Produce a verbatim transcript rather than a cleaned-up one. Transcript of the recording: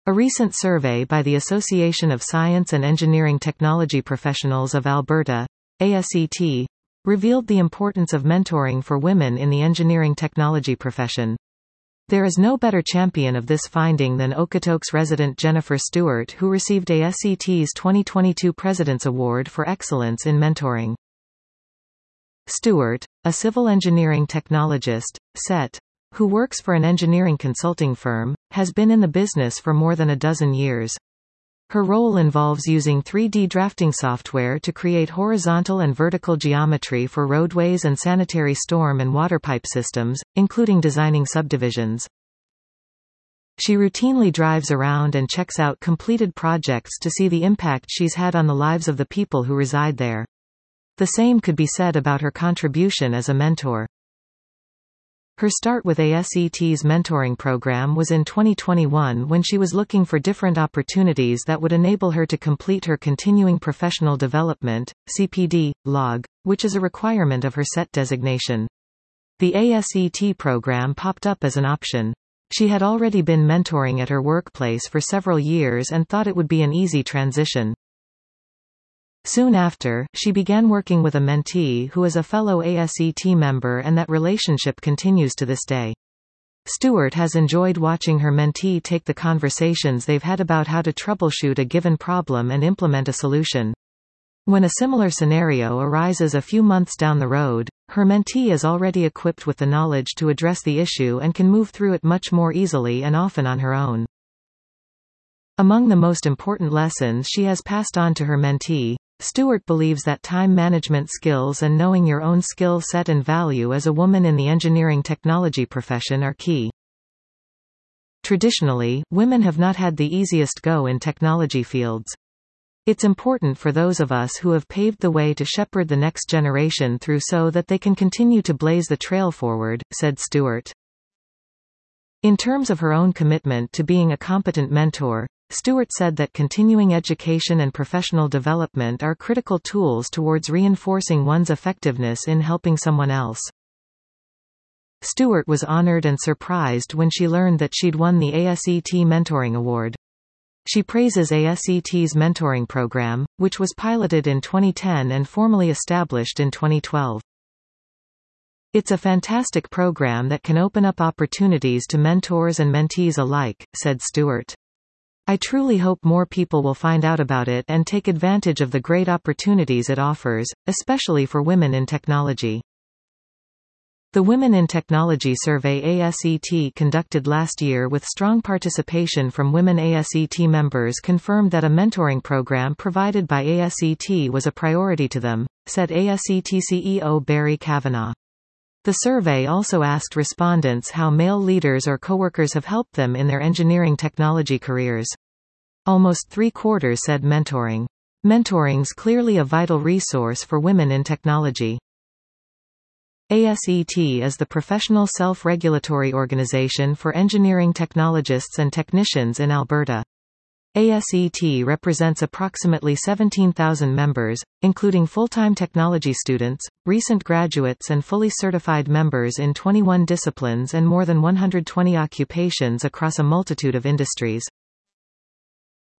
A recent survey by the Association of Science and Engineering Technology Professionals of Alberta, A S E T, revealed the importance of mentoring for women in the engineering technology profession. There is no better champion of this finding than Okotoks resident Jennifer Stewart, who received A S E T's twenty twenty-two President's Award for Excellence in Mentoring. Stewart, a civil engineering technologist, S E T, who works for an engineering consulting firm, has been in the business for more than a dozen years. Her role involves using three D drafting software to create horizontal and vertical geometry for roadways and sanitary storm and water pipe systems, including designing subdivisions. She routinely drives around and checks out completed projects to see the impact she's had on the lives of the people who reside there. The same could be said about her contribution as a mentor. Her start with A S E T's mentoring program was in twenty twenty-one when she was looking for different opportunities that would enable her to complete her Continuing Professional Development, C P D, log, which is a requirement of her S E T designation. The A S E T program popped up as an option. She had already been mentoring at her workplace for several years and thought it would be an easy transition. Soon after, she began working with a mentee who is a fellow A S E T member, and that relationship continues to this day. Stewart has enjoyed watching her mentee take the conversations they've had about how to troubleshoot a given problem and implement a solution. When a similar scenario arises a few months down the road, her mentee is already equipped with the knowledge to address the issue and can move through it much more easily and often on her own. Among the most important lessons she has passed on to her mentee, Stewart believes that time management skills and knowing your own skill set and value as a woman in the engineering technology profession are key. Traditionally, women have not had the easiest go in technology fields. It's important for those of us who have paved the way to shepherd the next generation through so that they can continue to blaze the trail forward, said Stewart. In terms of her own commitment to being a competent mentor, Stewart said that continuing education and professional development are critical tools towards reinforcing one's effectiveness in helping someone else. Stewart was honored and surprised when she learned that she'd won the A S E T Mentoring Award. She praises A S E T's mentoring program, which was piloted in twenty ten and formally established in twenty twelve. "It's a fantastic program that can open up opportunities to mentors and mentees alike," said Stewart. "I truly hope more people will find out about it and take advantage of the great opportunities it offers, especially for women in technology." The Women in Technology survey A S E T conducted last year with strong participation from women A S E T members confirmed that a mentoring program provided by A S E T was a priority to them, said A S E T C E O Barry Kavanagh. The survey also asked respondents how male leaders or coworkers have helped them in their engineering technology careers. Almost three-quarters said mentoring. Mentoring's clearly a vital resource for women in technology. A S E T is the professional self-regulatory organization for engineering technologists and technicians in Alberta. A S E T represents approximately seventeen thousand members, including full-time technology students, recent graduates and fully certified members in twenty-one disciplines and more than one hundred twenty occupations across a multitude of industries.